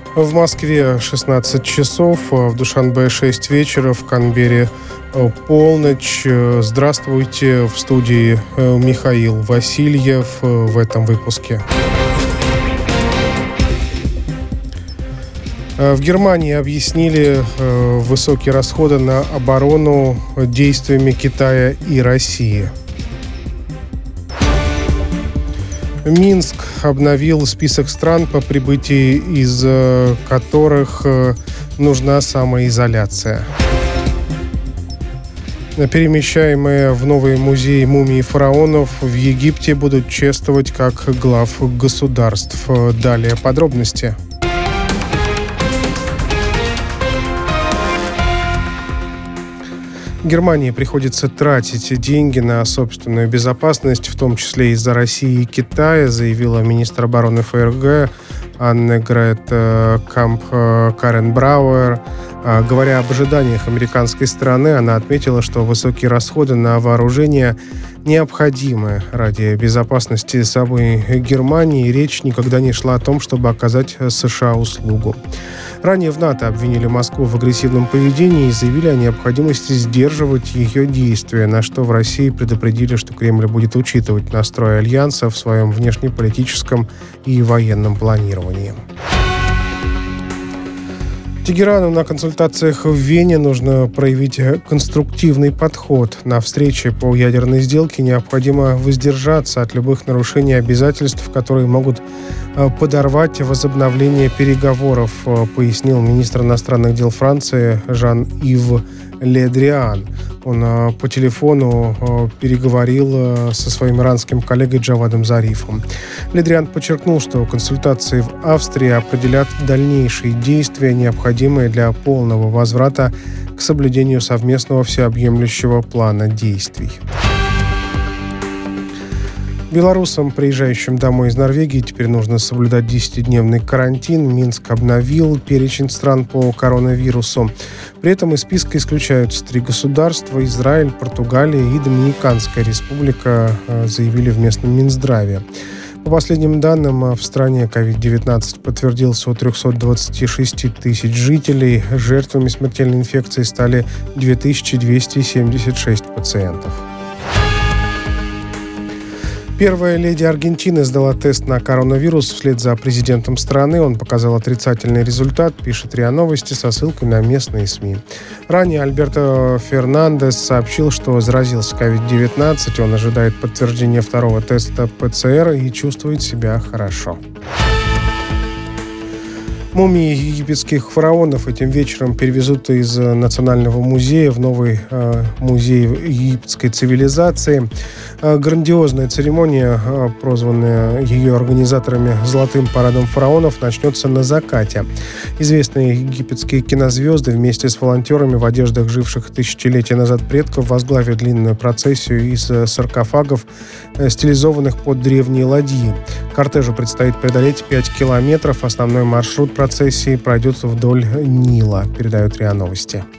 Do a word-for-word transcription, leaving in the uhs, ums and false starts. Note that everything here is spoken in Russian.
В Москве шестнадцать часов, в Душанбе шесть вечера, в Канберре полночь. Здравствуйте, в студии Михаил Васильев в этом выпуске. В Германии объяснили высокие расходы на оборону действиями Китая и России. Минск обновил список стран, по прибытии из которых нужна самоизоляция. Перемещаемые в новый музей мумий фараонов в Египте будут чествовать как глав государств. Далее подробности. Германии приходится тратить деньги на собственную безопасность, в том числе из-за России и Китая, заявила министр обороны ФРГ Аннегрет Камп-Карренбрауэр. Говоря об ожиданиях американской стороны, она отметила, что высокие расходы на вооружение необходимы ради безопасности самой Германии, и речь никогда не шла о том, чтобы оказать США услугу. Ранее в НАТО обвинили Москву в агрессивном поведении и заявили о необходимости сдерживать ее действия, на что в России предупредили, что Кремль будет учитывать настрой Альянса в своем внешнеполитическом и военном планировании. Тегерану на консультациях в Вене нужно проявить конструктивный подход. На встрече по ядерной сделке необходимо воздержаться от любых нарушений обязательств, которые могут подорвать возобновление переговоров, пояснил министр иностранных дел Франции Жан-Ив Ле Дриан. Он по телефону переговорил со своим иранским коллегой Джавадом Зарифом. Ле Дриан подчеркнул, что консультации в Австрии определят дальнейшие действия, необходимые для полного возврата к соблюдению совместного всеобъемлющего плана действий. Белорусам, приезжающим домой из Норвегии, теперь нужно соблюдать десятидневный карантин. Минск обновил перечень стран по коронавирусу. При этом из списка исключаются три государства: Израиль, Португалия и Доминиканская республика, заявили в местном Минздраве. По последним данным, в стране ковид девятнадцать подтвердился у триста двадцать шесть тысяч жителей. Жертвами смертельной инфекции стали две тысячи двести семьдесят шесть пациентов. Первая леди Аргентины сдала тест на коронавирус вслед за президентом страны. Он показал отрицательный результат, пишет РИА Новости со ссылкой на местные СМИ. Ранее Альберто Фернандес сообщил, что заразился ковид девятнадцать. Он ожидает подтверждения второго теста ПЦР и чувствует себя хорошо. Мумии египетских фараонов этим вечером перевезут из Национального музея в новый э, музей египетской цивилизации. Э, грандиозная церемония, э, прозванная ее организаторами «Золотым парадом фараонов», начнется на закате. Известные египетские кинозвезды вместе с волонтерами в одеждах живших тысячелетия назад предков возглавят длинную процессию из саркофагов, э, стилизованных под древние ладьи. Кортежу предстоит преодолеть пять километров. Основной маршрут процессии пройдет вдоль Нила, передают РИА Новости.